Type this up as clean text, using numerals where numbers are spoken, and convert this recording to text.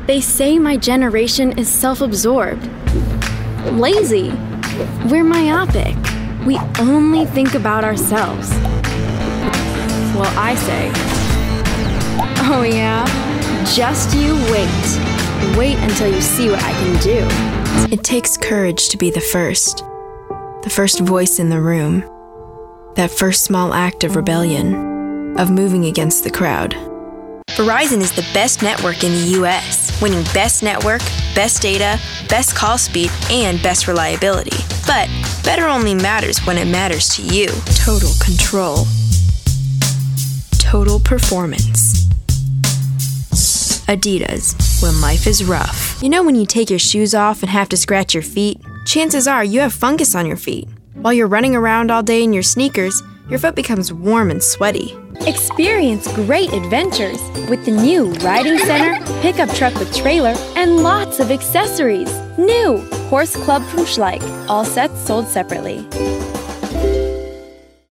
They say my generation is self-absorbed, lazy. We're myopic. We only think about ourselves. Well, I say, oh yeah? Just you wait. Wait until you see what I can do. It takes courage to be the first voice in the room, that first small act of rebellion, of moving against the crowd. Verizon is the best network in the U.S., winning Best Network, Best Data, Best Call Speed, and Best Reliability. But better only matters when it matters to you. Total control. Total performance. Adidas, when life is rough. You know when you take your shoes off and have to scratch your feet? Chances are you have fungus on your feet. While you're running around all day in your sneakers, your foot becomes warm and sweaty. Experience great adventures with the new Riding Center pickup truck with trailer and lots of accessories. New Horse Club from Schleich. All sets sold separately.